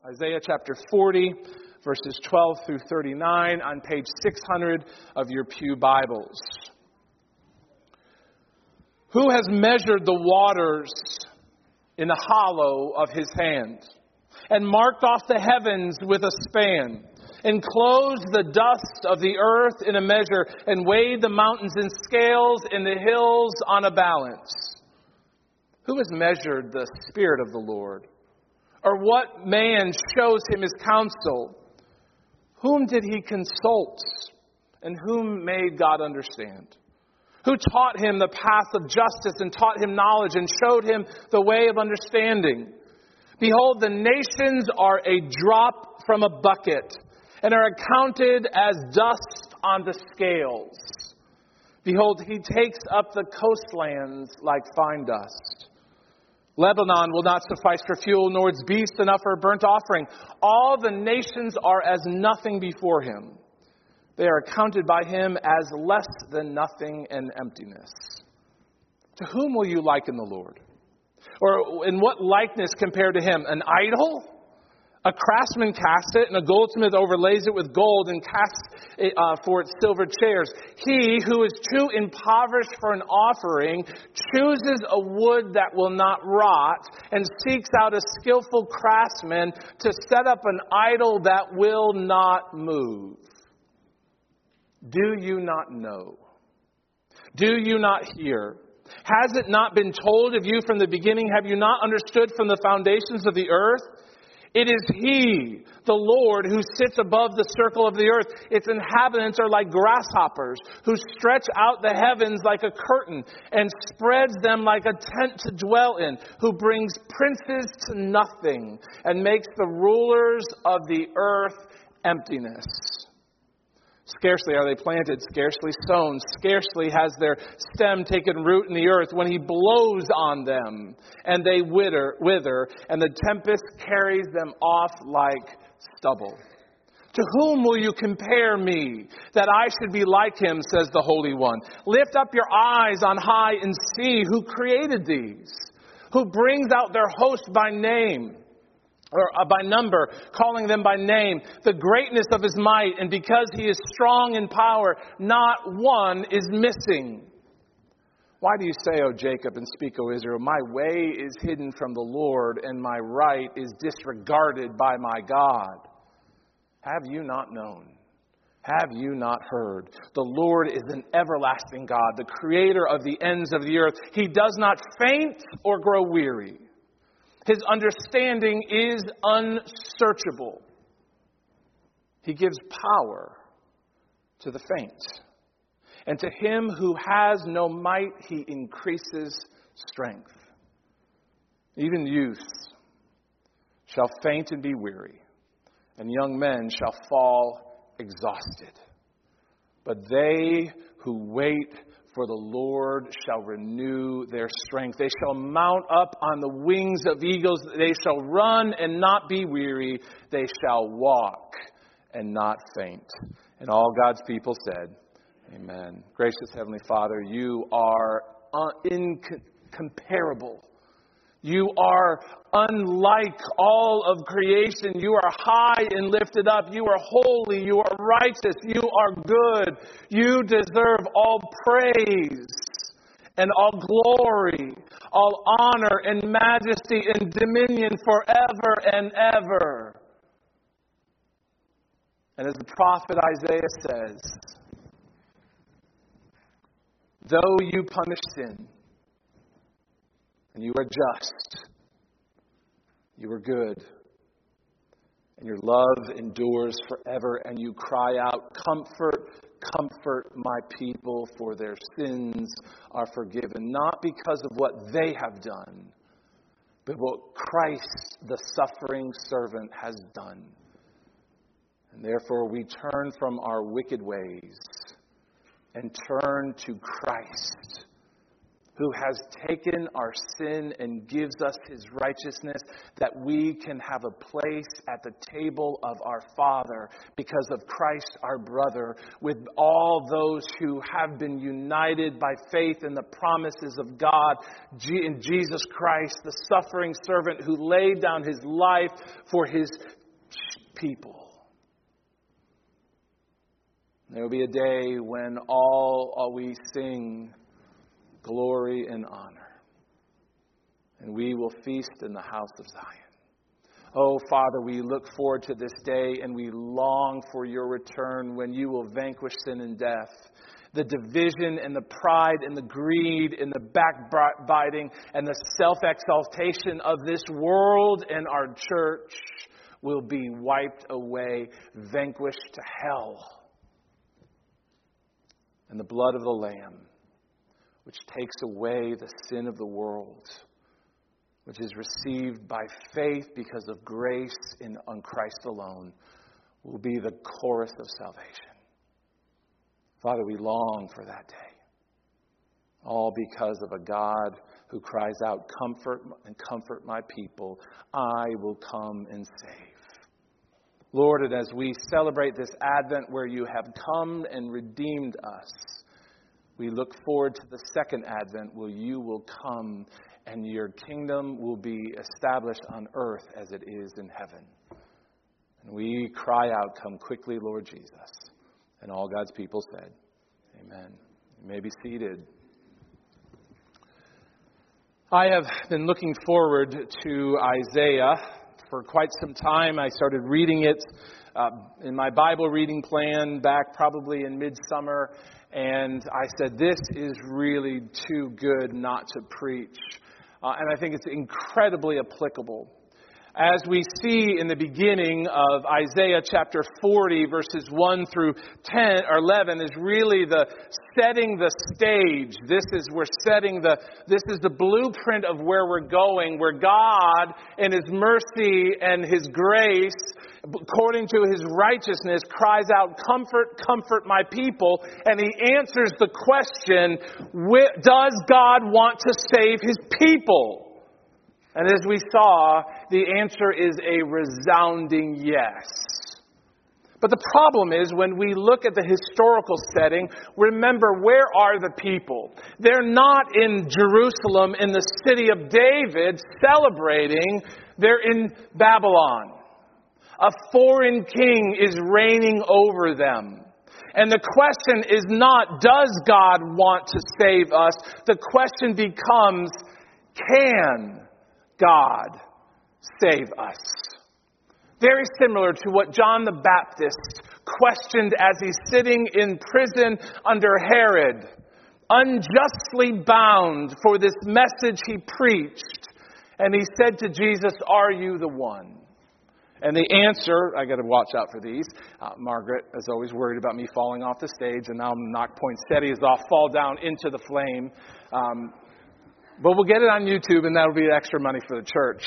Isaiah chapter 40, verses 12 through 39 on page 600 of your pew Bibles. Who has measured the waters in the hollow of his hand, and marked off the heavens with a span, enclosed the dust of the earth in a measure, and weighed the mountains in scales and the hills on a balance? Who has measured the Spirit of the Lord? Or what man shows him his counsel? Whom did he consult? And whom made God understand? Who taught him the path of justice and taught him knowledge and showed him the way of understanding? Behold, the nations are a drop from a bucket and are accounted as dust on the scales. Behold, he takes up the coastlands like fine dust. Lebanon will not suffice for fuel, nor its beasts enough for a burnt offering. All the nations are as nothing before him. They are accounted by him as less than nothing and emptiness. To whom will you liken the Lord? Or in what likeness compare to him? An idol? A craftsman casts it, and a goldsmith overlays it with gold and casts it for its silver chairs. He who is too impoverished for an offering chooses a wood that will not rot and seeks out a skillful craftsman to set up an idol that will not move. Do you not know? Do you not hear? Has it not been told of you from the beginning? Have you not understood from the foundations of the earth? It is He, the Lord, who sits above the circle of the earth. Its inhabitants are like grasshoppers, who stretch out the heavens like a curtain and spreads them like a tent to dwell in, who brings princes to nothing and makes the rulers of the earth emptiness. Scarcely are they planted, scarcely sown, scarcely has their stem taken root in the earth when he blows on them, and they wither, and the tempest carries them off like stubble. To whom will you compare me, that I should be like him, says the Holy One? Lift up your eyes on high and see who created these, who brings out their host by name, or by number, calling them by name, the greatness of his might, and because he is strong in power, not one is missing. Why do you say, O Jacob, and speak, O Israel, my way is hidden from the Lord, and my right is disregarded by my God? Have you not known? Have you not heard? The Lord is an everlasting God, the creator of the ends of the earth. He does not faint or grow weary. His understanding is unsearchable. He gives power to the faint. And to him who has no might, he increases strength. Even youths shall faint and be weary, and young men shall fall exhausted. But they who wait for the Lord shall renew their strength. They shall mount up on the wings of eagles. They shall run and not be weary. They shall walk and not faint. And all God's people said, Amen. Gracious Heavenly Father, you are incomparable. You are unlike all of creation. You are high and lifted up. You are holy. You are righteous. You are good. You deserve all praise and all glory, all honor and majesty and dominion forever and ever. And as the prophet Isaiah says, though you punish sin, and you are just, you are good, and your love endures forever, and you cry out, comfort, comfort my people, for their sins are forgiven. Not because of what they have done, but what Christ, the suffering servant, has done. And therefore we turn from our wicked ways and turn to Christ, who has taken our sin and gives us his righteousness, that we can have a place at the table of our Father because of Christ our brother, with all those who have been united by faith in the promises of God in Jesus Christ, the suffering servant who laid down his life for his people. There will be a day when all we sing glory and honor, and we will feast in the house of Zion. Oh, Father, we look forward to this day, and we long for your return when you will vanquish sin and death. The division and the pride and the greed and the backbiting and the self-exaltation of this world and our church will be wiped away, vanquished to hell. And the blood of the Lamb, which takes away the sin of the world, which is received by faith because of grace on Christ alone, will be the chorus of salvation. Father, we long for that day. All because of a God who cries out, comfort my people. I will come and save. Lord, and as we celebrate this Advent where you have come and redeemed us, we look forward to the second Advent where you will come and your kingdom will be established on earth as it is in heaven. And we cry out, come quickly, Lord Jesus. And all God's people said, amen. You may be seated. I have been looking forward to Isaiah for quite some time. I started reading it in my Bible reading plan back probably in midsummer. And I said, this is really too good not to preach. And I think it's incredibly applicable. As we see in the beginning of Isaiah chapter 40, verses 1 through 10 or 11, is really the setting the stage. This is the blueprint of where we're going, where God in his mercy and his grace, according to his righteousness, cries out, comfort my people. And he answers the question, does God want to save his people? And as we saw, the answer is a resounding yes. But the problem is, when we look at the historical setting, remember, where are the people? They're not in Jerusalem, in the city of David, celebrating. They're in Babylon. A foreign king is reigning over them. And the question is not, does God want to save us? The question becomes, can God save us? Very similar to what John the Baptist questioned as he's sitting in prison under Herod, unjustly bound for this message he preached. And he said to Jesus, are you the one? And the answer, I got to watch out for these. Margaret is always worried about me falling off the stage, and now I'm knock poinsettias off, fall down into the flame. But we'll get it on YouTube, and that'll be extra money for the church.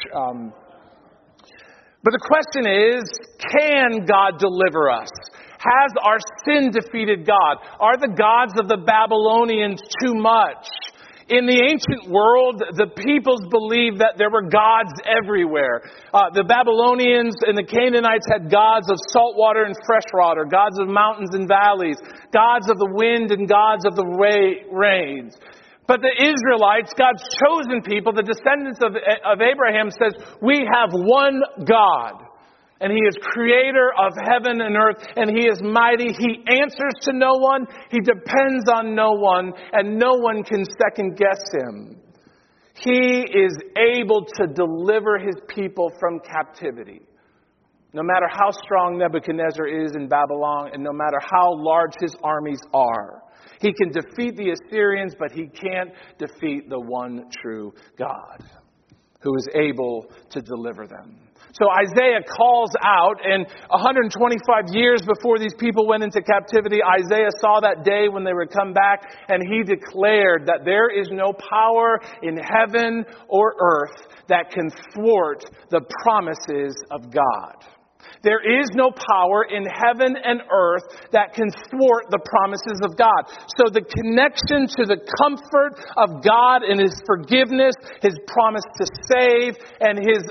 But the question is, can God deliver us? Has our sin defeated God? Are the gods of the Babylonians too much? In the ancient world, the peoples believed that there were gods everywhere. The Babylonians and the Canaanites had gods of salt water and fresh water, gods of mountains and valleys, gods of the wind and gods of the rains. But the Israelites, God's chosen people, the descendants of Abraham, says, we have one God. And he is creator of heaven and earth, and he is mighty. He answers to no one. He depends on no one, and no one can second guess him. He is able to deliver his people from captivity. No matter how strong Nebuchadnezzar is in Babylon, and no matter how large his armies are. He can defeat the Assyrians, but he can't defeat the one true God, who is able to deliver them. So Isaiah calls out, and 125 years before these people went into captivity, Isaiah saw that day when they would come back, and he declared that there is no power in heaven or earth that can thwart the promises of God. There is no power in heaven and earth that can thwart the promises of God. So the connection to the comfort of God and His forgiveness, His promise to save, and His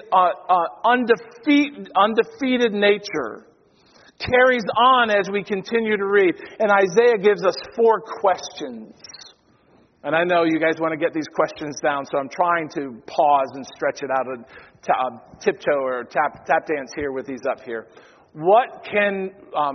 undefeated nature carries on as we continue to read. And Isaiah gives us 4 questions. And I know you guys want to get these questions down, so I'm trying to pause and stretch it out and tiptoe or tap dance here with these up here. Who can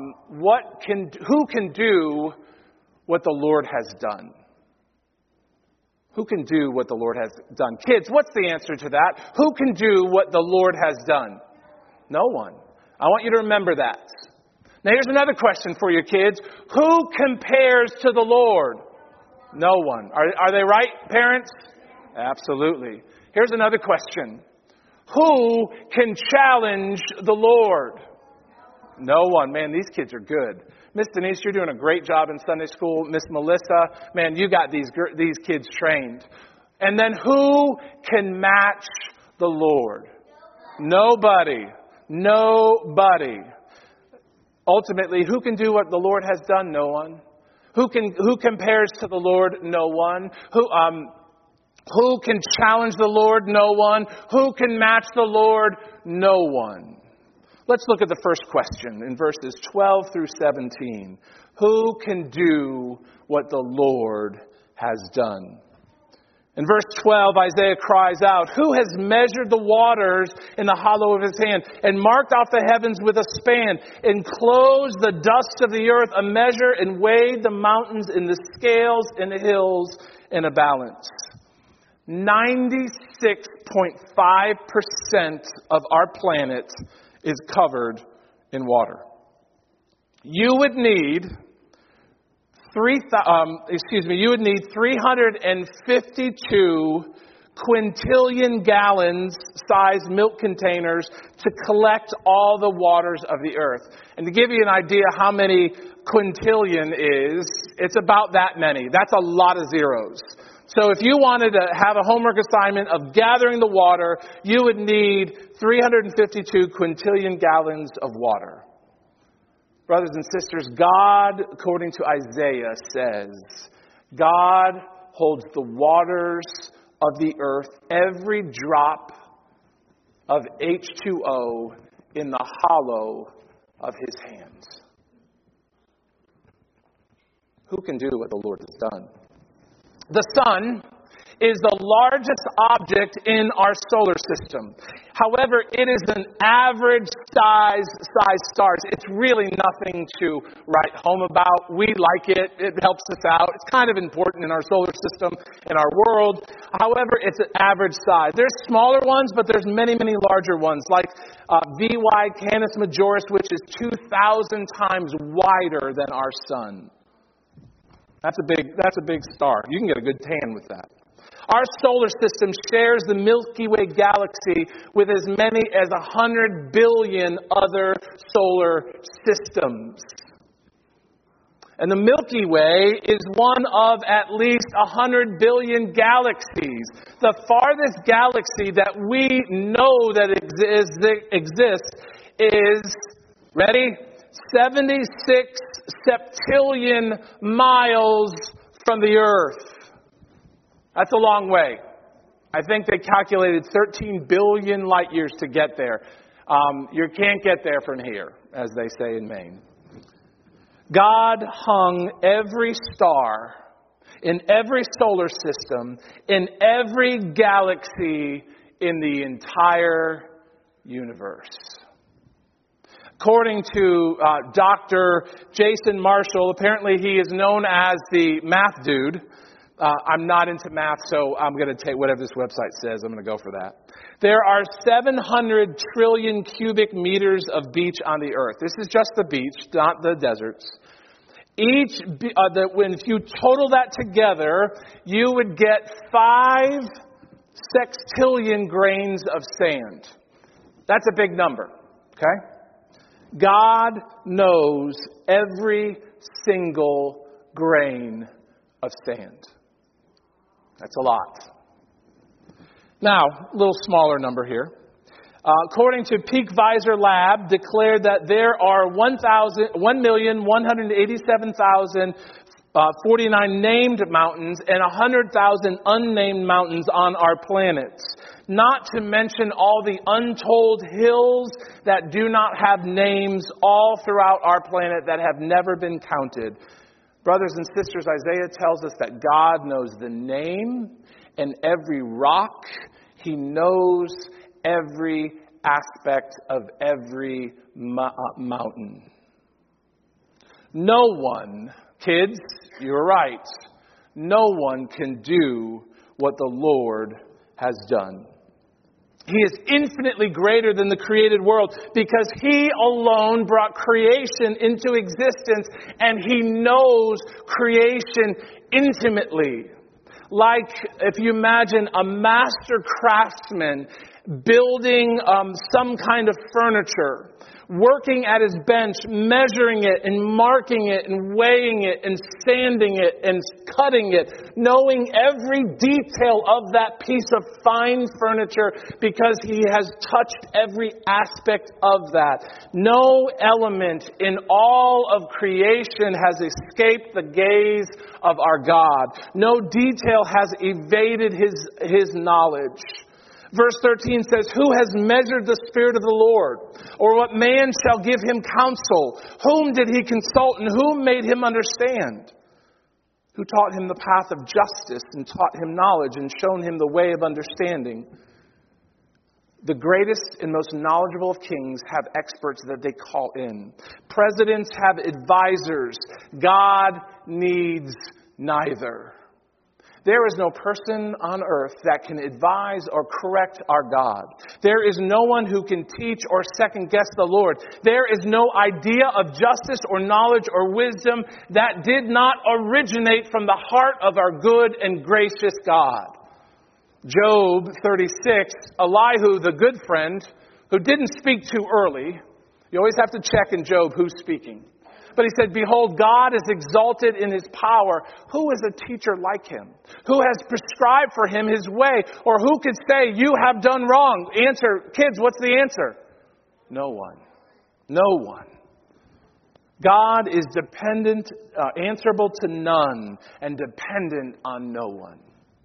do what the Lord has done? Who can do what the Lord has done? Kids, what's the answer to that? Who can do what the Lord has done? No one. I want you to remember that. Now here's another question for you, kids. Who compares to the Lord? No one. Are they right, parents? Absolutely. Here's another question. Who can challenge the Lord? No one. Man, these kids are good. Miss Denise, you're doing a great job in Sunday school. Miss Melissa, man, you got these kids trained. And then who can match the Lord? Nobody. Nobody. Ultimately, who can do what the Lord has done? No one. Who compares to the Lord? No one. Who can challenge the Lord? No one. Who can match the Lord? No one. Let's look at the first question in verses 12 through 17. Who can do what the Lord has done? In verse 12, Isaiah cries out, "Who has measured the waters in the hollow of his hand, and marked off the heavens with a span, enclosed the dust of the earth a measure, and weighed the mountains in the scales and the hills in a balance?" 96.5% of our planet is covered in water. You would need 352 quintillion gallons sized milk containers to collect all the waters of the earth. And to give you an idea how many quintillion is, it's about that many. That's a lot of zeros. So if you wanted to have a homework assignment of gathering the water, you would need 352 quintillion gallons of water. Brothers and sisters, God, according to Isaiah, says, God holds the waters of the earth, every drop of H2O in the hollow of His hands. Who can do what the Lord has done? The sun is the largest object in our solar system. However, it is an average size star. It's really nothing to write home about. We like it. It helps us out. It's kind of important in our solar system, in our world. However, it's an average size. There's smaller ones, but there's many, many larger ones, like VY Canis Majoris, which is 2,000 times wider than our sun. That's a big star. You can get a good tan with that. Our solar system shares the Milky Way galaxy with as many as 100 billion other solar systems. And the Milky Way is one of at least 100 billion galaxies. The farthest galaxy that we know that exists is, ready? 76 septillion miles from the Earth. That's a long way. I think they calculated 13 billion light years to get there. You can't get there from here, as they say in Maine. God hung every star in every solar system, in every galaxy in the entire universe. According to Dr. Jason Marshall, apparently he is known as the math dude. I'm not into math, so I'm going to take whatever this website says. I'm going to go for that. There are 700 trillion cubic meters of beach on the earth. This is just the beach, not the deserts. When you total that together, you would get 5 sextillion grains of sand. That's a big number, okay? God knows every single grain of sand. That's a lot. Now, a little smaller number here. According to Peak Visor Lab, declared that there are 1,187,049 named mountains and 100,000 unnamed mountains on our planet. Not to mention all the untold hills that do not have names all throughout our planet that have never been counted. Brothers and sisters, Isaiah tells us that God knows the name and every rock. He knows every aspect of every mountain. No one, kids, you're right, no one can do what the Lord has done. He is infinitely greater than the created world because He alone brought creation into existence, and He knows creation intimately. Like if you imagine a master craftsman building some kind of furniture, working at his bench, measuring it and marking it and weighing it and sanding it and cutting it, knowing every detail of that piece of fine furniture because he has touched every aspect of that. No element in all of creation has escaped the gaze of our God. No detail has evaded His knowledge. Verse 13 says, "Who has measured the Spirit of the Lord? Or what man shall give Him counsel? Whom did He consult, and whom made Him understand? Who taught Him the path of justice, and taught Him knowledge, and shown Him the way of understanding?" The greatest and most knowledgeable of kings have experts that they call in. Presidents have advisors. God needs neither. There is no person on earth that can advise or correct our God. There is no one who can teach or second guess the Lord. There is no idea of justice or knowledge or wisdom that did not originate from the heart of our good and gracious God. Job 36, Elihu, the good friend, who didn't speak too early. You always have to check in Job who's speaking. But he said, "Behold, God is exalted in His power. Who is a teacher like Him? Who has prescribed for Him His way? Or who could say, you have done wrong?" Answer, kids, what's the answer? No one. No one. God is dependent, answerable to none, and dependent on no one.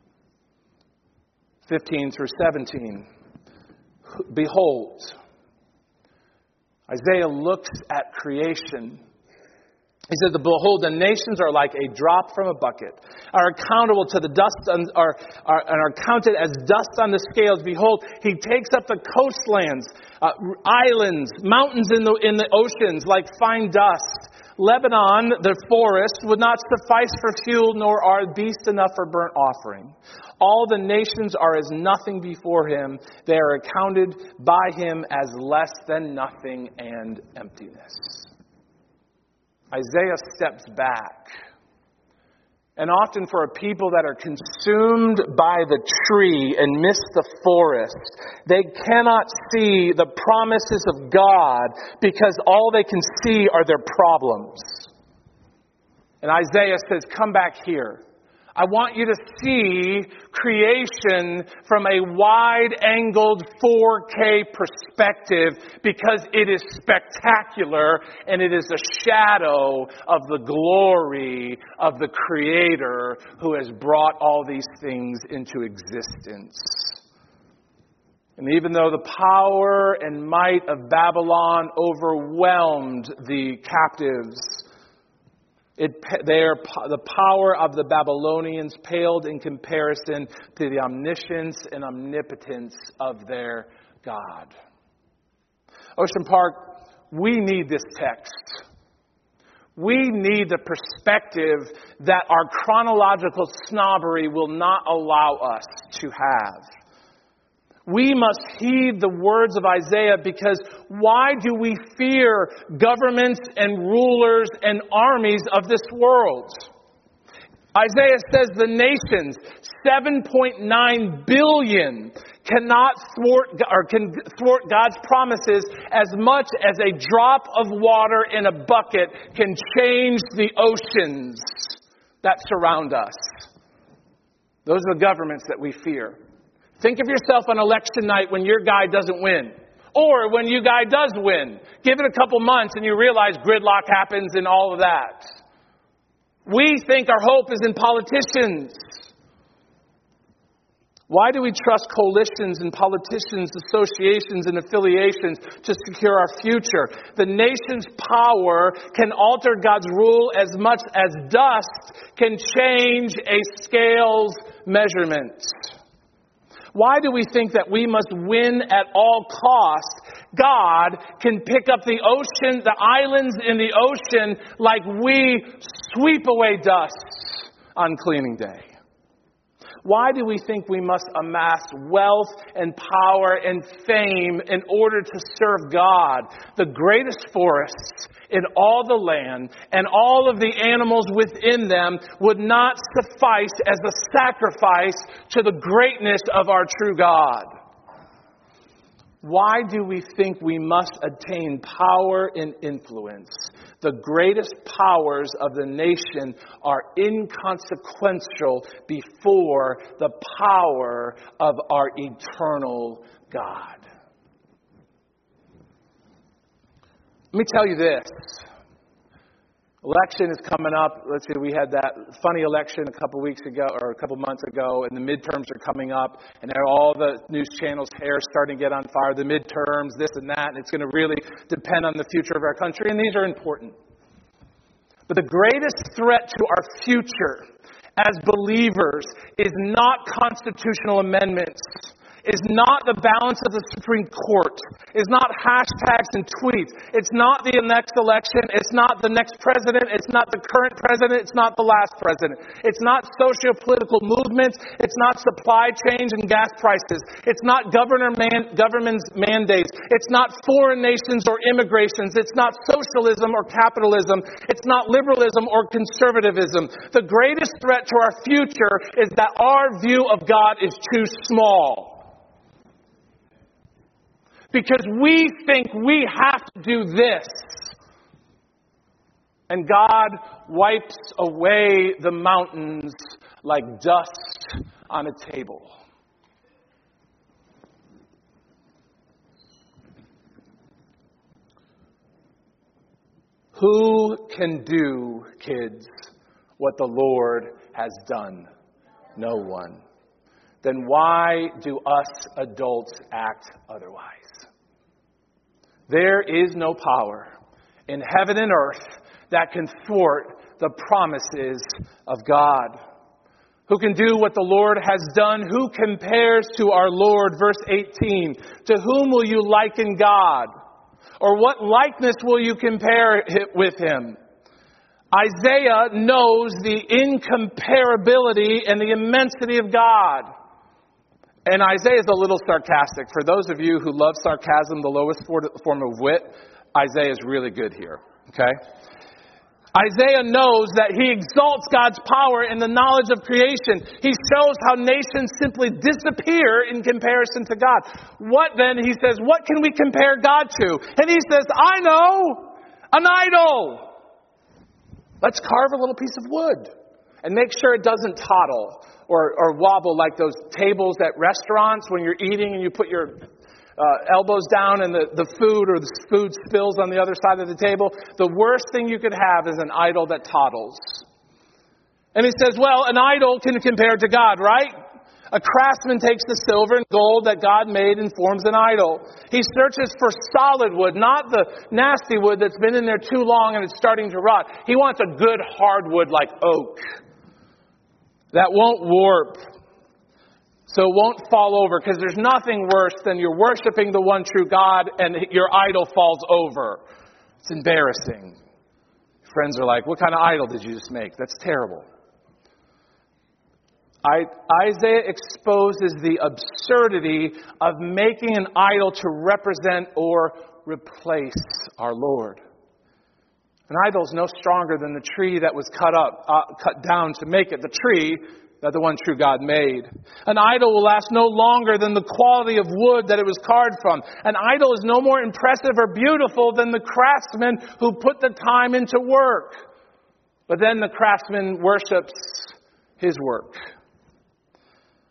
15 through 17. Behold, Isaiah looks at creation. He says, "Behold, the nations are like a drop from a bucket, are accountable to the dust, and are counted as dust on the scales. Behold, He takes up the coastlands, islands, mountains in the oceans like fine dust. Lebanon, the forest, would not suffice for fuel, nor are beasts enough for burnt offering. All the nations are as nothing before Him. They are accounted by Him as less than nothing and emptiness." Isaiah steps back. And often for a people that are consumed by the tree and miss the forest, they cannot see the promises of God because all they can see are their problems. And Isaiah says, "Come back here. I want you to see creation from a wide-angled 4K perspective because it is spectacular and it is a shadow of the glory of the Creator who has brought all these things into existence." And even though the power and might of Babylon overwhelmed the captives, the power of the Babylonians paled in comparison to the omniscience and omnipotence of their God. Ocean Park, we need this text. We need the perspective that our chronological snobbery will not allow us to have. We must heed the words of Isaiah because why do we fear governments and rulers and armies of this world? Isaiah says the nations, 7.9 billion, can thwart God's promises as much as a drop of water in a bucket can change the oceans that surround us. Those are the governments that we fear. Think of yourself on election night when your guy doesn't win. Or when you guy does win, give it a couple months and you realize gridlock happens and all of that. We think our hope is in politicians. Why do we trust coalitions and politicians, associations, and affiliations to secure our future? The nation's power can alter God's rule as much as dust can change a scale's measurements. Why do we think that we must win at all costs? God can pick up the ocean, the islands in the ocean, like we sweep away dust on cleaning day. Why do we think we must amass wealth and power and fame in order to serve God, the greatest forests in all the land and all of the animals within them would not suffice as a sacrifice to the greatness of our true God? Why do we think we must attain power and influence? The greatest powers of the nation are inconsequential before the power of our eternal God. Let me tell you this. Election is coming up. Let's see, we had that funny election a couple weeks ago or a couple months ago, and the midterms are coming up, and all the news channels' hair is starting to get on fire. The midterms, this and that, and it's going to really depend on the future of our country, and these are important. But the greatest threat to our future as believers is not constitutional amendments, is not the balance of the Supreme Court, is not hashtags and tweets. It's not the next election. It's not the next president. It's not the current president. It's not the last president. It's not socio-political movements. It's not supply chains and gas prices. It's not government's mandates. It's not foreign nations or immigrations. It's not socialism or capitalism. It's not liberalism or conservatism. The greatest threat to our future is that our view of God is too small. Because we think we have to do this. And God wipes away the mountains like dust on a table. Who can do, kids, what the Lord has done? No one. Then why do us adults act otherwise? There is no power in heaven and earth that can thwart the promises of God. Who can do what the Lord has done? Who compares to our Lord? Verse 18. To whom will you liken God? Or what likeness will you compare it with him? Isaiah knows the incomparability and the immensity of God. And Isaiah is a little sarcastic. For those of you who love sarcasm, the lowest form of wit, Isaiah is really good here. Okay? Isaiah knows that he exalts God's power in the knowledge of creation. He shows how nations simply disappear in comparison to God. What then, he says, what can we compare God to? And he says, I know, an idol. Let's carve a little piece of wood and make sure it doesn't toddle or wobble like those tables at restaurants when you're eating and you put your elbows down and the food or the food spills on the other side of the table. The worst thing you could have is an idol that toddles. And he says, well, an idol can compare to God, right? A craftsman takes the silver and gold that God made and forms an idol. He searches for solid wood, not the nasty wood that's been in there too long and it's starting to rot. He wants a good hardwood like oak that won't warp, so it won't fall over, because there's nothing worse than you're worshiping the one true God and your idol falls over. It's embarrassing. Friends are like, what kind of idol did you just make? That's terrible. Isaiah exposes the absurdity of making an idol to represent or replace our Lord. An idol is no stronger than the tree that was cut down to make it, the tree that the one true God made. An idol will last no longer than the quality of wood that it was carved from. An idol is no more impressive or beautiful than the craftsman who put the time into work. But then the craftsman worships his work.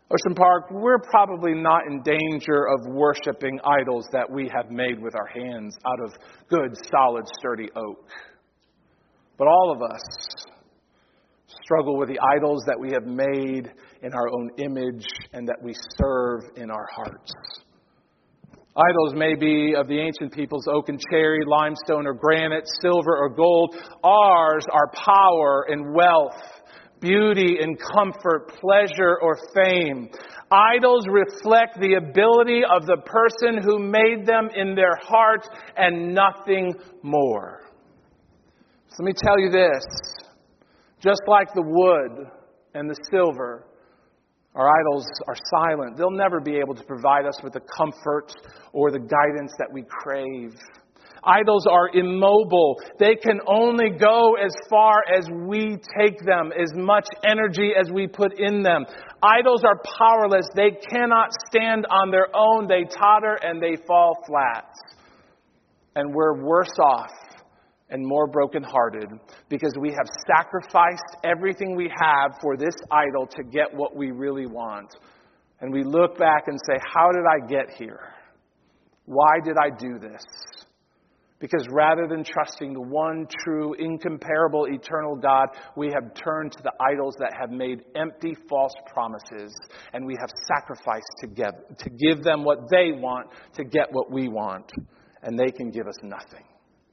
Ocean Park, we're probably not in danger of worshiping idols that we have made with our hands out of good, solid, sturdy oak. But all of us struggle with the idols that we have made in our own image and that we serve in our hearts. Idols may be of the ancient peoples, oak and cherry, limestone or granite, silver or gold. Ours are power and wealth, beauty and comfort, pleasure or fame. Idols reflect the ability of the person who made them in their heart and nothing more. So let me tell you this. Just like the wood and the silver, our idols are silent. They'll never be able to provide us with the comfort or the guidance that we crave. Idols are immobile. They can only go as far as we take them, as much energy as we put in them. Idols are powerless. They cannot stand on their own. They totter and they fall flat. And we're worse off and more brokenhearted because we have sacrificed everything we have for this idol to get what we really want. And we look back and say, how did I get here? Why did I do this? Because rather than trusting the one true, incomparable, eternal God, we have turned to the idols that have made empty, false promises. And we have sacrificed to give them what they want to get what we want. And they can give us nothing.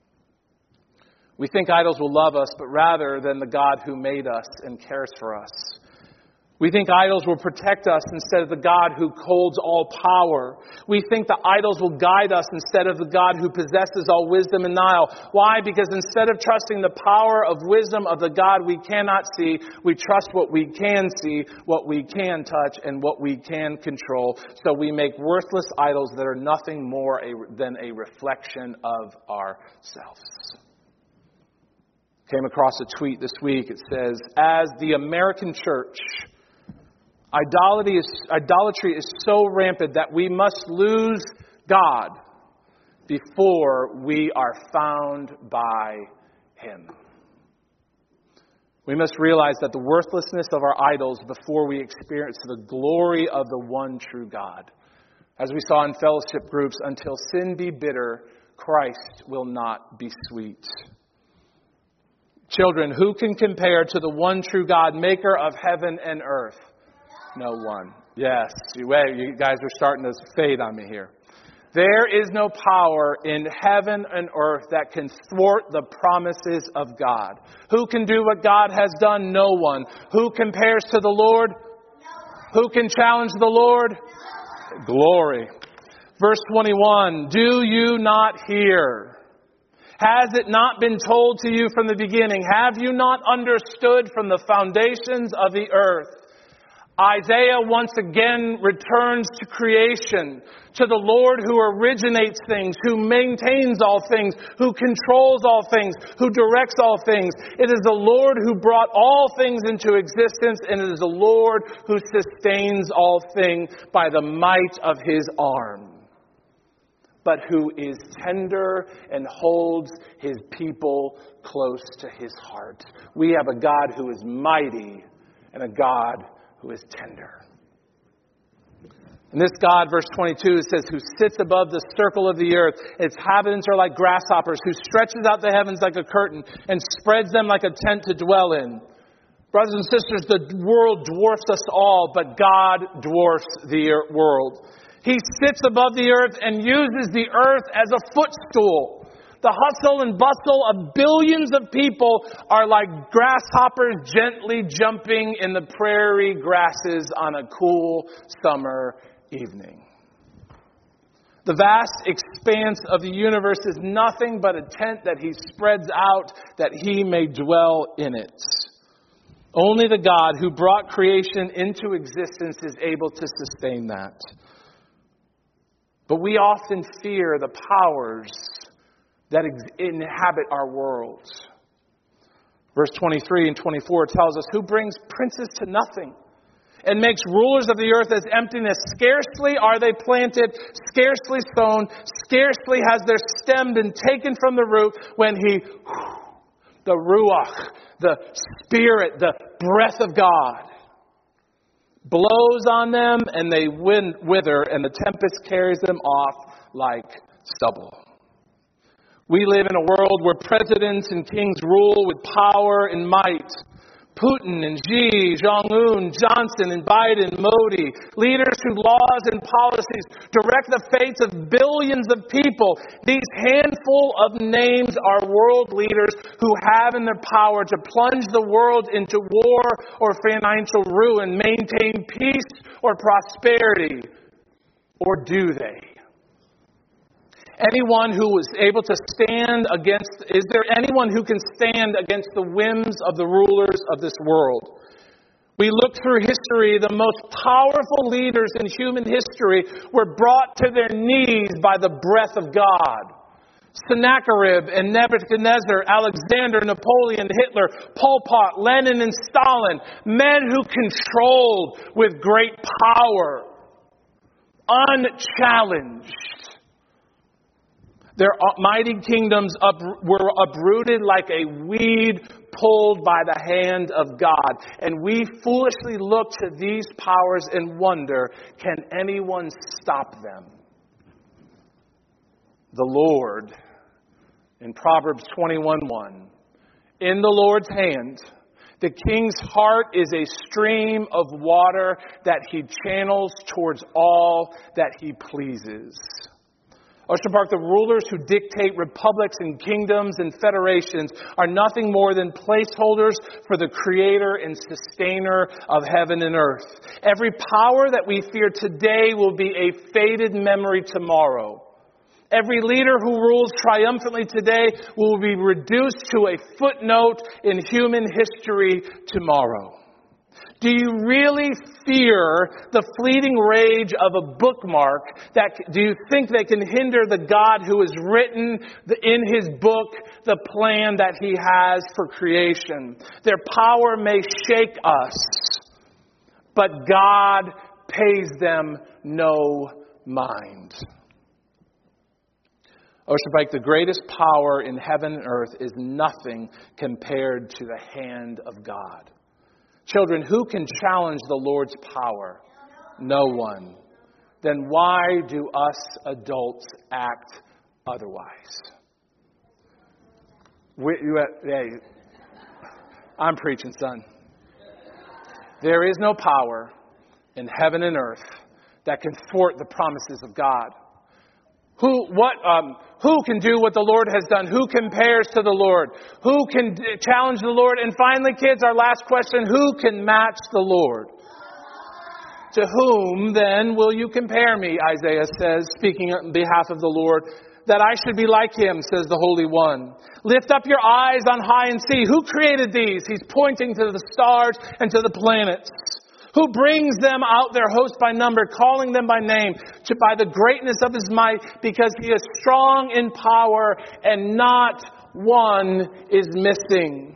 We think idols will love us, but rather than the God who made us and cares for us. We think idols will protect us instead of the God who holds all power. We think the idols will guide us instead of the God who possesses all wisdom and knowledge. Why? Because instead of trusting the power of wisdom of the God we cannot see, we trust what we can see, what we can touch, and what we can control. So we make worthless idols that are nothing more than a reflection of ourselves. Came across a tweet this week. It says, as the American church, idolatry is so rampant that we must lose God before we are found by Him. We must realize that the worthlessness of our idols before we experience the glory of the one true God. As we saw in fellowship groups, until sin be bitter, Christ will not be sweet. Children, who can compare to the one true God, maker of heaven and earth? No one. Yes, you guys are starting to fade on me here. There is no power in heaven and earth that can thwart the promises of God. Who can do what God has done? No one. Who compares to the Lord? No one. Who can challenge the Lord? No one. Glory. Verse 21, do you not hear? Has it not been told to you from the beginning? Have you not understood from the foundations of the earth? Isaiah once again returns to creation, to the Lord who originates things, who maintains all things, who controls all things, who directs all things. It is the Lord who brought all things into existence, and it is the Lord who sustains all things by the might of His arm. But who is tender and holds His people close to His heart. We have a God who is mighty and a God who is tender. And this God, verse 22, says, who sits above the circle of the earth. Its inhabitants are like grasshoppers, who stretches out the heavens like a curtain and spreads them like a tent to dwell in. Brothers and sisters, the world dwarfs us all, but God dwarfs the world. He sits above the earth and uses the earth as a footstool. The hustle and bustle of billions of people are like grasshoppers gently jumping in the prairie grasses on a cool summer evening. The vast expanse of the universe is nothing but a tent that He spreads out that He may dwell in it. Only the God who brought creation into existence is able to sustain that. But we often fear the powers that inhabit our world. Verse 23 and 24 tells us, who brings princes to nothing and makes rulers of the earth as emptiness. Scarcely are they planted, scarcely sown, scarcely has their stem been taken from the root when the Ruach, the Spirit, the breath of God, blows on them and they wither, and the tempest carries them off like stubble. We live in a world where presidents and kings rule with power and might. Putin and Xi, Jong-un, Johnson and Biden, Modi, leaders whose laws and policies direct the fates of billions of people. These handful of names are world leaders who have in their power to plunge the world into war or financial ruin, maintain peace or prosperity. Or do they? Anyone who is able to is there anyone who can stand against the whims of the rulers of this world? We look through history, the most powerful leaders in human history were brought to their knees by the breath of God. Sennacherib and Nebuchadnezzar, Alexander, Napoleon, Hitler, Pol Pot, Lenin, and Stalin, men who controlled with great power, unchallenged. Their mighty kingdoms were uprooted like a weed pulled by the hand of God. And we foolishly look to these powers and wonder, can anyone stop them? The Lord, in Proverbs 21:1, in the Lord's hand, the king's heart is a stream of water that he channels towards all that he pleases. Ocean Park, the rulers who dictate republics and kingdoms and federations are nothing more than placeholders for the creator and sustainer of heaven and earth. Every power that we fear today will be a faded memory tomorrow. Every leader who rules triumphantly today will be reduced to a footnote in human history tomorrow. Do you really fear the fleeting rage of a bookmark? Do you think they can hinder the God who has written in his book the plan that he has for creation? Their power may shake us, but God pays them no mind. Ocean Pike, the greatest power in heaven and earth is nothing compared to the hand of God. Children, who can challenge the Lord's power? No one. Then why do us adults act otherwise? Hey, I'm preaching, son. There is no power in heaven and earth that can thwart the promises of God. Who can do what the Lord has done? Who compares to the Lord? Who can challenge the Lord? And finally, kids, our last question, who can match the Lord? To whom then will you compare me, Isaiah says, speaking on behalf of the Lord, that I should be like him, says the Holy One. Lift up your eyes on high and see. Who created these? He's pointing to the stars and to the planets. Who brings them out their host by number, calling them by name, by the greatness of his might, because he is strong in power and not one is missing.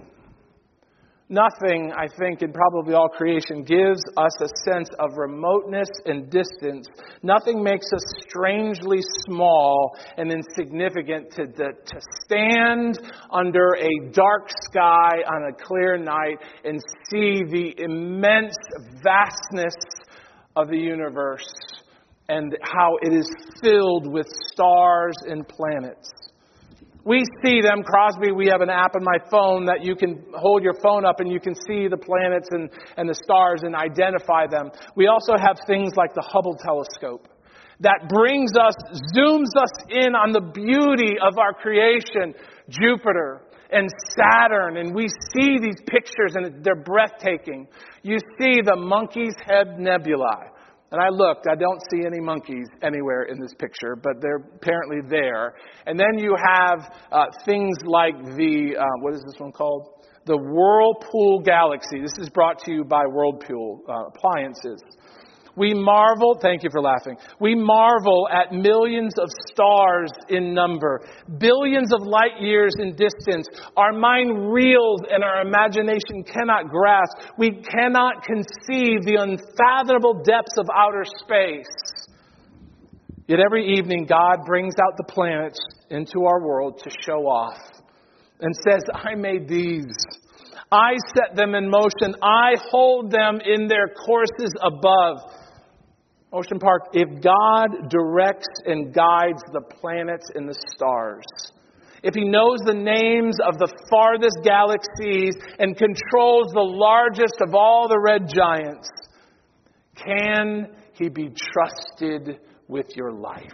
Nothing, I think, in probably all creation gives us a sense of remoteness and distance. Nothing makes us strangely small and insignificant to stand under a dark sky on a clear night and see the immense vastness of the universe and how it is filled with stars and planets. We see them, Crosby, we have an app on my phone that you can hold your phone up and you can see the planets and the stars and identify them. We also have things like the Hubble telescope that zooms us in on the beauty of our creation, Jupiter and Saturn, and we see these pictures and they're breathtaking. You see the Monkey's Head Nebula. And I looked, I don't see any monkeys anywhere in this picture, but they're apparently there. And then you have things like what is this one called? The Whirlpool Galaxy. This is brought to you by Whirlpool Appliances. We marvel, thank you for laughing, we marvel at millions of stars in number, billions of light years in distance. Our mind reels and our imagination cannot grasp. We cannot conceive the unfathomable depths of outer space. Yet every evening God brings out the planets into our world to show off and says, I made these. I set them in motion. I hold them in their courses above. Ocean Park, if God directs and guides the planets and the stars, if He knows the names of the farthest galaxies and controls the largest of all the red giants, can He be trusted with your life?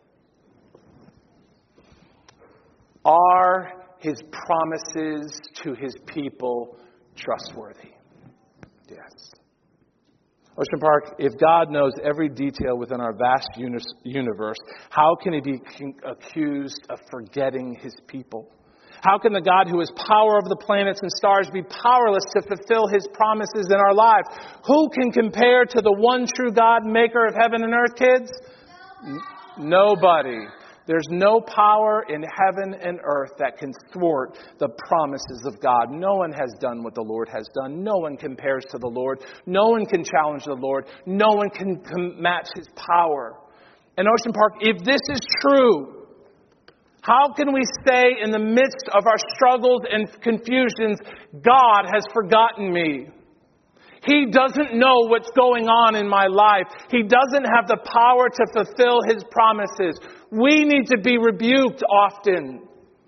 Are His promises to His people trustworthy? Yes. Ocean Park, if God knows every detail within our vast universe, how can He be accused of forgetting His people? How can the God who has power over the planets and stars be powerless to fulfill His promises in our lives? Who can compare to the one true God, maker of heaven and earth, kids? Nobody. There's no power in heaven and earth that can thwart the promises of God. No one has done what the Lord has done. No one compares to the Lord. No one can challenge the Lord. No one can match His power. And Ocean Park, if this is true, how can we say in the midst of our struggles and confusions, God has forgotten me? He doesn't know what's going on in my life. He doesn't have the power to fulfill His promises. We need to be rebuked often.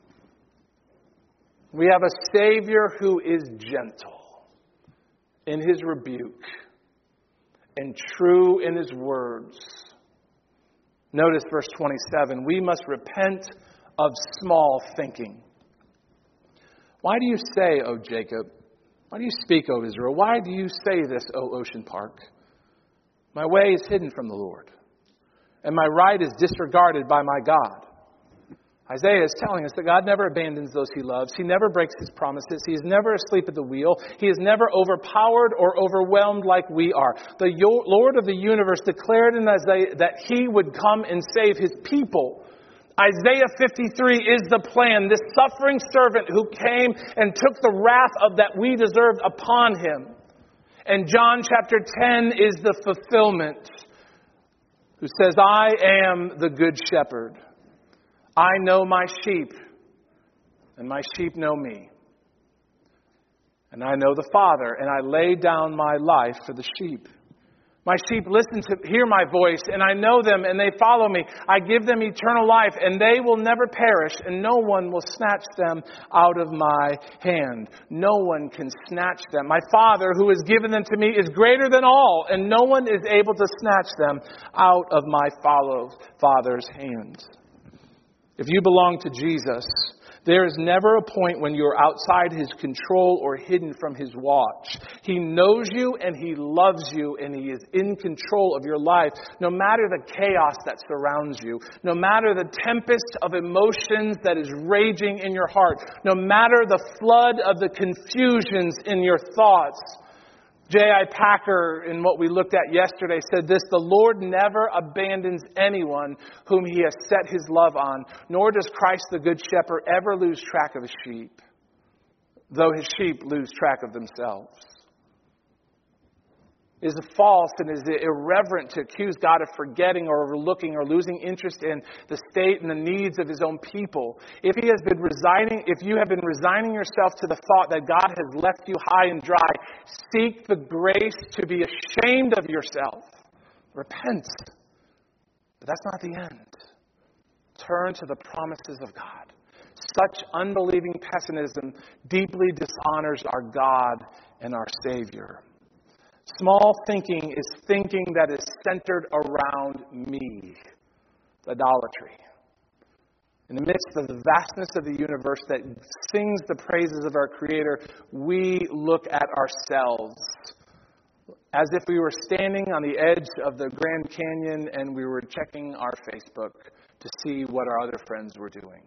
We have a Savior who is gentle in His rebuke and true in His words. Notice verse 27. We must repent of small thinking. Why do you say, O Jacob? Why do you speak, O Israel? Why do you say this, O Ocean Park? My way is hidden from the Lord, and my right is disregarded by my God. Isaiah is telling us that God never abandons those He loves. He never breaks His promises. He is never asleep at the wheel. He is never overpowered or overwhelmed like we are. The Lord of the universe declared in Isaiah that He would come and save His people. Isaiah 53 is the plan. This suffering servant who came and took the wrath of that we deserved upon Him. And John chapter 10 is the fulfillment, who says, I am the good shepherd. I know my sheep, and my sheep know me. And I know the Father, and I lay down my life for the sheep. My sheep hear my voice, and I know them, and they follow me. I give them eternal life, and they will never perish, and no one will snatch them out of my hand. No one can snatch them. My Father, who has given them to me, is greater than all, and no one is able to snatch them out of my Father's hand. If you belong to Jesus, there is never a point when you're outside His control or hidden from His watch. He knows you and He loves you and He is in control of your life, no matter the chaos that surrounds you, no matter the tempest of emotions that is raging in your heart, no matter the flood of the confusions in your thoughts. J.I. Packer, in what we looked at yesterday, said this: the Lord never abandons anyone whom He has set His love on, nor does Christ the Good Shepherd ever lose track of His sheep, though His sheep lose track of themselves. It is false and is irreverent to accuse God of forgetting or overlooking or losing interest in the state and the needs of His own people. If you have been resigning yourself to the thought that God has left you high and dry, seek the grace to be ashamed of yourself. Repent. But that's not the end. Turn to the promises of God. Such unbelieving pessimism deeply dishonors our God and our Savior. Small thinking is thinking that is centered around me. Idolatry. In the midst of the vastness of the universe that sings the praises of our Creator, we look at ourselves as if we were standing on the edge of the Grand Canyon and we were checking our Facebook to see what our other friends were doing.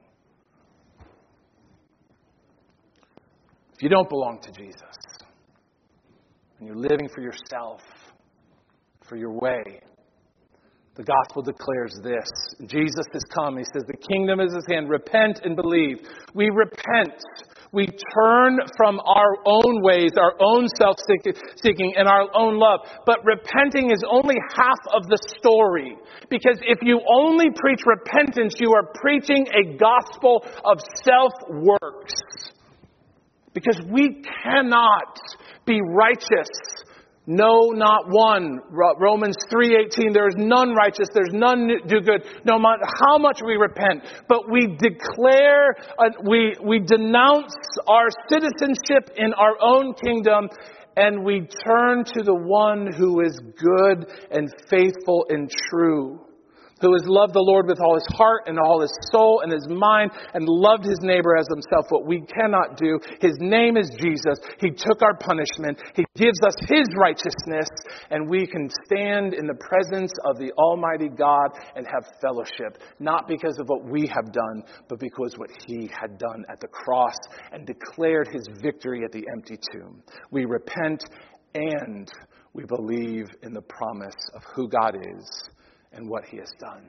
If you don't belong to Jesus, and you're living for yourself, for your way, the gospel declares this. Jesus has come. He says, the kingdom is at hand. Repent and believe. We repent. We turn from our own ways, our own self-seeking, and our own love. But repenting is only half of the story. Because if you only preach repentance, you are preaching a gospel of self-works. Because we cannot be righteous. No, not one. Romans 3:18, there is none righteous. There's none do good. No matter how much we repent. But we declare, we denounce our citizenship in our own kingdom, and we turn to the one who is good and faithful and true, who has loved the Lord with all his heart and all his soul and his mind and loved his neighbor as himself, what we cannot do. His name is Jesus. He took our punishment. He gives us his righteousness, and we can stand in the presence of the Almighty God and have fellowship, not because of what we have done, but because what he had done at the cross and declared his victory at the empty tomb. We repent and we believe in the promise of who God is and what he has done.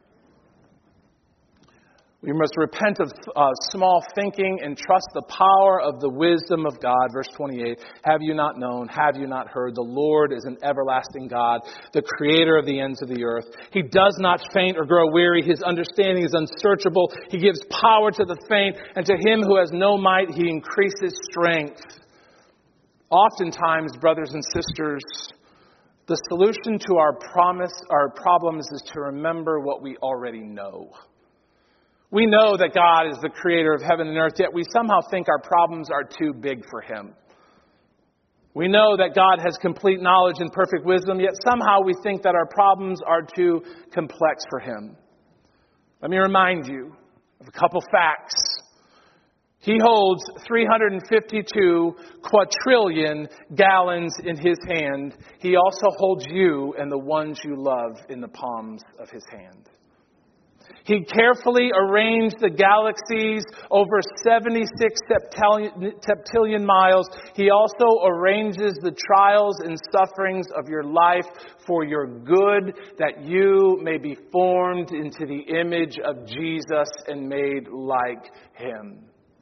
We must repent of small thinking and trust the power of the wisdom of God. Verse 28, have you not known? Have you not heard? The Lord is an everlasting God, the creator of the ends of the earth. He does not faint or grow weary. His understanding is unsearchable. He gives power to the faint, and to him who has no might, he increases strength. Oftentimes, brothers and sisters, the solution to our problems is to remember what we already know. We know that God is the creator of heaven and earth, yet we somehow think our problems are too big for him. We know that God has complete knowledge and perfect wisdom, yet somehow we think that our problems are too complex for him. Let me remind you of a couple facts. He holds 352 quadrillion gallons in his hand. He also holds you and the ones you love in the palms of his hand. He carefully arranged the galaxies over 76 septillion miles. He also arranges the trials and sufferings of your life for your good, that you may be formed into the image of Jesus and made like him.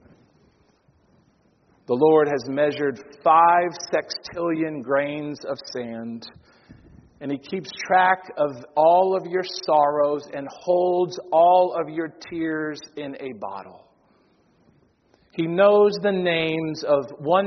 The Lord has measured 5 sextillion grains of sand, and he keeps track of all of your sorrows and holds all of your tears in a bottle. He knows the names of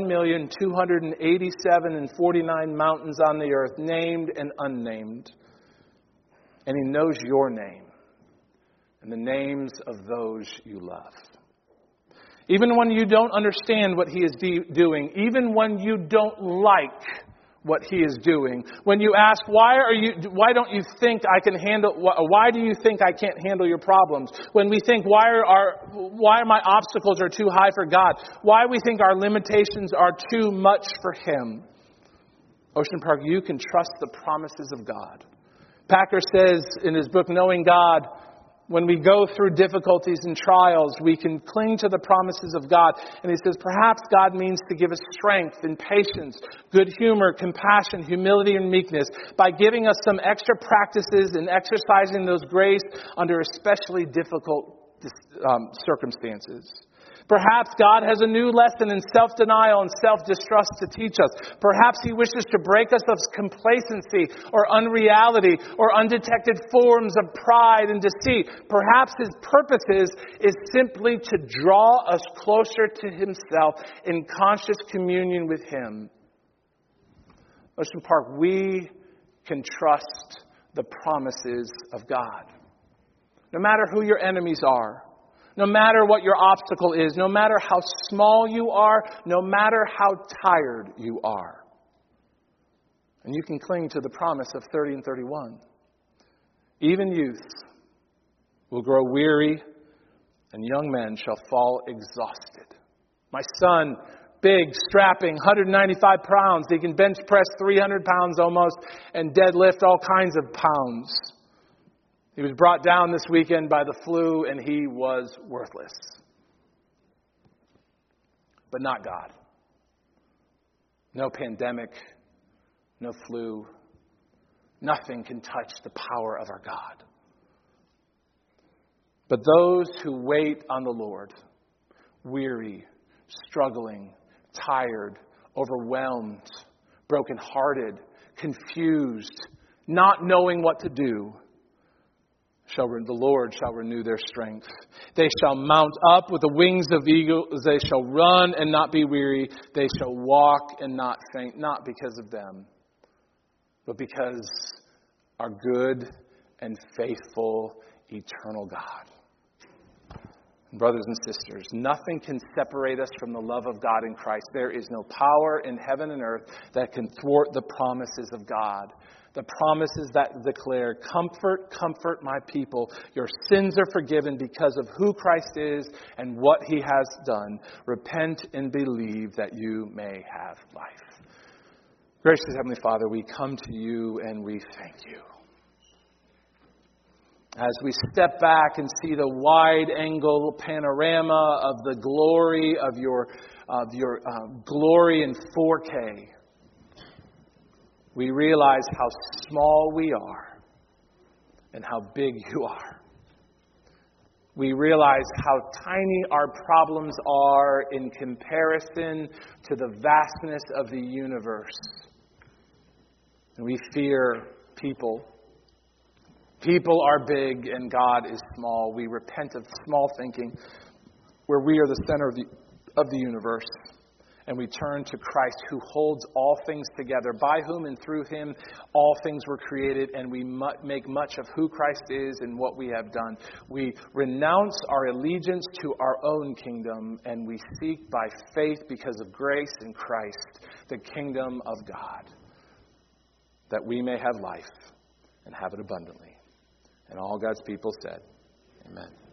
1,287,049 mountains on the earth, named and unnamed. And he knows your name and the names of those you love. Even when you don't understand what he is doing, even when you don't like what he is doing, when you ask, why don't you think I can handle, why do you think I can't handle your problems? When we think, why are my obstacles are too high for God? Why we think our limitations are too much for him? Ocean Park, you can trust the promises of God. Packer says in his book, Knowing God, when we go through difficulties and trials, we can cling to the promises of God. And he says, perhaps God means to give us strength and patience, good humor, compassion, humility, and meekness by giving us some extra practices and exercising those grace under especially difficult circumstances. Perhaps God has a new lesson in self-denial and self-distrust to teach us. Perhaps he wishes to break us of complacency or unreality or undetected forms of pride and deceit. Perhaps his purposes is simply to draw us closer to himself in conscious communion with him. Ocean Park, we can trust the promises of God. No matter who your enemies are, no matter what your obstacle is, no matter how small you are, no matter how tired you are. And you can cling to the promise of 30 and 31. Even youths will grow weary, and young men shall fall exhausted. My son, big, strapping, 195 pounds. He can bench press 300 pounds almost and deadlift all kinds of pounds. He was brought down this weekend by the flu, and he was worthless. But not God. No pandemic, no flu. Nothing can touch the power of our God. But those who wait on the Lord, weary, struggling, tired, overwhelmed, brokenhearted, confused, not knowing what to do, The Lord shall renew their strength. They shall mount up with the wings of eagles. They shall run and not be weary. They shall walk and not faint, not because of them, but because our good and faithful, eternal God. Brothers and sisters, nothing can separate us from the love of God in Christ. There is no power in heaven and earth that can thwart the promises of God. The promises that declare, comfort, comfort my people. Your sins are forgiven because of who Christ is and what He has done. Repent and believe that you may have life. Gracious Heavenly Father, we come to You and we thank You. As we step back and see the wide-angle panorama of the glory of your glory in 4K, we realize how small we are and how big You are. We realize how tiny our problems are in comparison to the vastness of the universe. And we fear people. People are big and God is small. We repent of small thinking, where we are the center of the universe. And we turn to Christ, who holds all things together, by whom and through Him all things were created, and we make much of who Christ is and what we have done. We renounce our allegiance to our own kingdom, and we seek by faith, because of grace in Christ, the kingdom of God, that we may have life and have it abundantly. And all God's people said, Amen.